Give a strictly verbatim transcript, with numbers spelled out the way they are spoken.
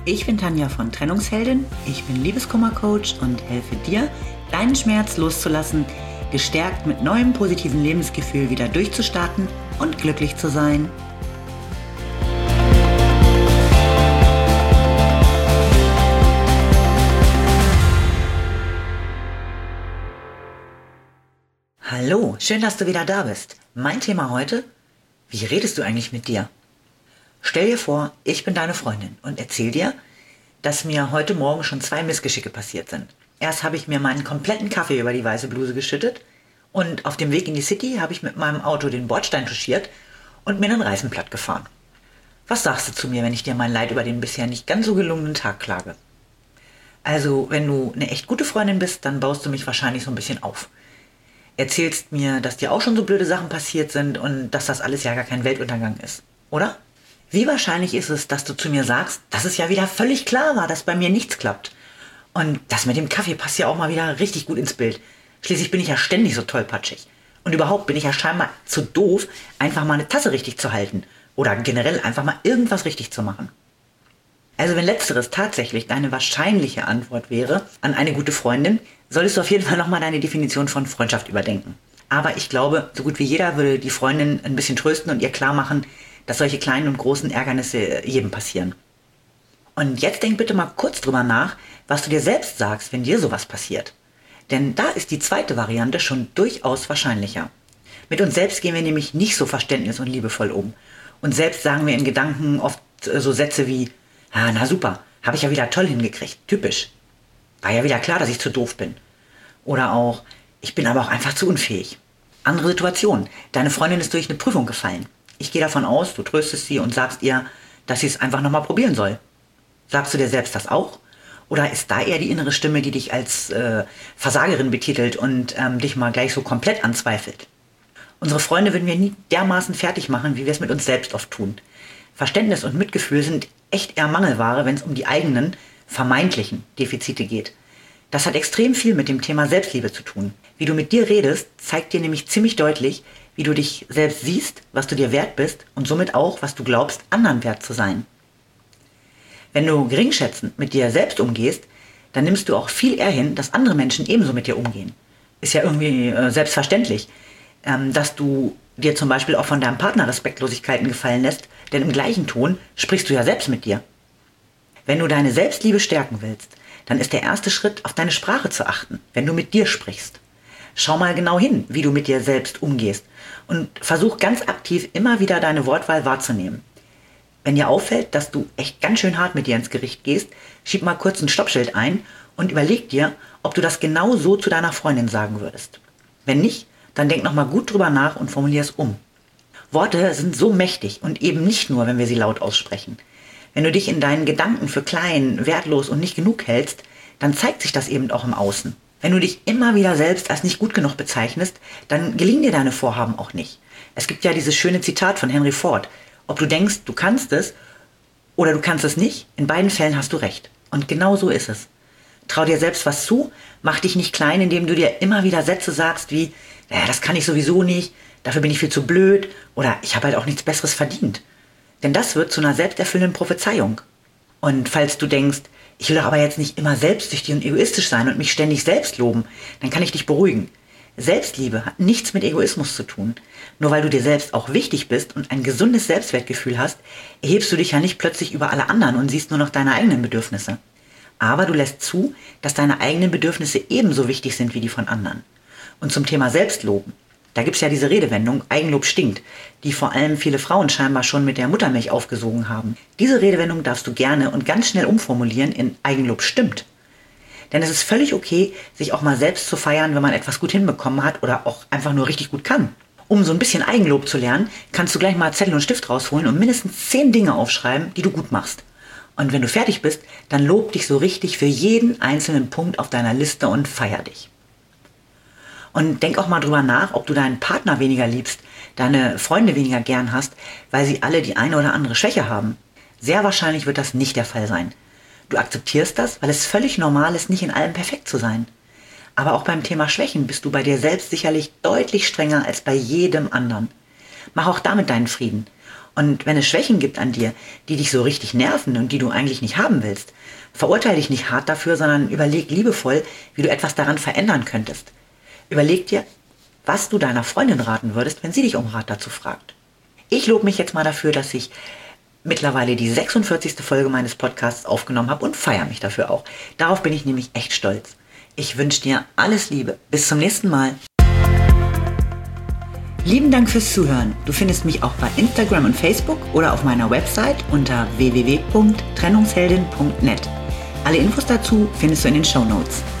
Ich bin Tanja von Trennungsheldin, ich bin Liebeskummer-Coach und helfe dir, deinen Schmerz loszulassen, gestärkt mit neuem positiven Lebensgefühl wieder durchzustarten und glücklich zu sein. Hallo, schön, dass du wieder da bist. Mein Thema heute: Wie redest du eigentlich mit dir? Stell dir vor, ich bin deine Freundin und erzähl dir, dass mir heute Morgen schon zwei Missgeschicke passiert sind. Erst habe ich mir meinen kompletten Kaffee über die weiße Bluse geschüttet und auf dem Weg in die City habe ich mit meinem Auto den Bordstein touchiert und mir einen Reifen platt gefahren. Was sagst du zu mir, wenn ich dir mein Leid über den bisher nicht ganz so gelungenen Tag klage? Also, wenn du eine echt gute Freundin bist, dann baust du mich wahrscheinlich so ein bisschen auf. Erzählst mir, dass dir auch schon so blöde Sachen passiert sind und dass das alles ja gar kein Weltuntergang ist, oder? Wie wahrscheinlich ist es, dass du zu mir sagst, dass es ja wieder völlig klar war, dass bei mir nichts klappt? Und das mit dem Kaffee passt ja auch mal wieder richtig gut ins Bild. Schließlich bin ich ja ständig so tollpatschig. Und überhaupt bin ich ja scheinbar zu doof, einfach mal eine Tasse richtig zu halten. Oder generell einfach mal irgendwas richtig zu machen. Also wenn Letzteres tatsächlich deine wahrscheinliche Antwort wäre an eine gute Freundin, solltest du auf jeden Fall nochmal deine Definition von Freundschaft überdenken. Aber ich glaube, so gut wie jeder würde die Freundin ein bisschen trösten und ihr klar machen, dass solche kleinen und großen Ärgernisse jedem passieren. Und jetzt denk bitte mal kurz drüber nach, was du dir selbst sagst, wenn dir sowas passiert. Denn da ist die zweite Variante schon durchaus wahrscheinlicher. Mit uns selbst gehen wir nämlich nicht so verständnis- und liebevoll um. Und selbst sagen wir in Gedanken oft so Sätze wie: ah, na super, habe ich ja wieder toll hingekriegt, typisch. War ja wieder klar, dass ich zu doof bin. Oder auch: ich bin aber auch einfach zu unfähig. Andere Situation: Deine Freundin ist durch eine Prüfung gefallen. Ich gehe davon aus, du tröstest sie und sagst ihr, dass sie es einfach nochmal probieren soll. Sagst du dir selbst das auch? Oder ist da eher die innere Stimme, die dich als äh, Versagerin betitelt und ähm, dich mal gleich so komplett anzweifelt? Unsere Freunde würden wir nie dermaßen fertig machen, wie wir es mit uns selbst oft tun. Verständnis und Mitgefühl sind echt eher Mangelware, wenn es um die eigenen, vermeintlichen Defizite geht. Das hat extrem viel mit dem Thema Selbstliebe zu tun. Wie du mit dir redest, zeigt dir nämlich ziemlich deutlich, wie du dich selbst siehst, was du dir wert bist und somit auch, was du glaubst, anderen wert zu sein. Wenn du geringschätzend mit dir selbst umgehst, dann nimmst du auch viel eher hin, dass andere Menschen ebenso mit dir umgehen. Ist ja irgendwie äh, selbstverständlich, ähm, dass du dir zum Beispiel auch von deinem Partner Respektlosigkeiten gefallen lässt, denn im gleichen Ton sprichst du ja selbst mit dir. Wenn du deine Selbstliebe stärken willst, dann ist der erste Schritt, auf deine Sprache zu achten, wenn du mit dir sprichst. Schau mal genau hin, wie du mit dir selbst umgehst und versuch ganz aktiv immer wieder deine Wortwahl wahrzunehmen. Wenn dir auffällt, dass du echt ganz schön hart mit dir ins Gericht gehst, schieb mal kurz ein Stoppschild ein und überleg dir, ob du das genau so zu deiner Freundin sagen würdest. Wenn nicht, dann denk nochmal gut drüber nach und formulier es um. Worte sind so mächtig und eben nicht nur, wenn wir sie laut aussprechen. Wenn du dich in deinen Gedanken für klein, wertlos und nicht genug hältst, dann zeigt sich das eben auch im Außen. Wenn du dich immer wieder selbst als nicht gut genug bezeichnest, dann gelingen dir deine Vorhaben auch nicht. Es gibt ja dieses schöne Zitat von Henry Ford: Ob du denkst, du kannst es oder du kannst es nicht, in beiden Fällen hast du recht. Und genau so ist es. Trau dir selbst was zu, mach dich nicht klein, indem du dir immer wieder Sätze sagst wie: naja, das kann ich sowieso nicht, dafür bin ich viel zu blöd oder ich habe halt auch nichts Besseres verdient. Denn das wird zu einer selbsterfüllenden Prophezeiung. Und falls du denkst, ich will doch aber jetzt nicht immer selbstsüchtig und egoistisch sein und mich ständig selbst loben, dann kann ich dich beruhigen. Selbstliebe hat nichts mit Egoismus zu tun. Nur weil du dir selbst auch wichtig bist und ein gesundes Selbstwertgefühl hast, erhebst du dich ja nicht plötzlich über alle anderen und siehst nur noch deine eigenen Bedürfnisse. Aber du lässt zu, dass deine eigenen Bedürfnisse ebenso wichtig sind wie die von anderen. Und zum Thema Selbstloben: Da gibt's ja diese Redewendung, Eigenlob stinkt, die vor allem viele Frauen scheinbar schon mit der Muttermilch aufgesogen haben. Diese Redewendung darfst du gerne und ganz schnell umformulieren in Eigenlob stimmt. Denn es ist völlig okay, sich auch mal selbst zu feiern, wenn man etwas gut hinbekommen hat oder auch einfach nur richtig gut kann. Um so ein bisschen Eigenlob zu lernen, kannst du gleich mal Zettel und Stift rausholen und mindestens zehn Dinge aufschreiben, die du gut machst. Und wenn du fertig bist, dann lob dich so richtig für jeden einzelnen Punkt auf deiner Liste und feier dich. Und denk auch mal drüber nach, ob du deinen Partner weniger liebst, deine Freunde weniger gern hast, weil sie alle die eine oder andere Schwäche haben. Sehr wahrscheinlich wird das nicht der Fall sein. Du akzeptierst das, weil es völlig normal ist, nicht in allem perfekt zu sein. Aber auch beim Thema Schwächen bist du bei dir selbst sicherlich deutlich strenger als bei jedem anderen. Mach auch damit deinen Frieden Und wenn es Schwächen gibt an dir, die dich so richtig nerven und die du eigentlich nicht haben willst, verurteile dich nicht hart dafür, sondern überleg liebevoll, wie du etwas daran verändern könntest. Überleg dir, was du deiner Freundin raten würdest, wenn sie dich um Rat dazu fragt. Ich lobe mich jetzt mal dafür, dass ich mittlerweile die sechsundvierzigste Folge meines Podcasts aufgenommen habe und feiere mich dafür auch. Darauf bin ich nämlich echt stolz. Ich wünsche dir alles Liebe. Bis zum nächsten Mal. Lieben Dank fürs Zuhören. Du findest mich auch bei Instagram und Facebook oder auf meiner Website unter w w w punkt trennungsheldin punkt net. Alle Infos dazu findest du in den Shownotes.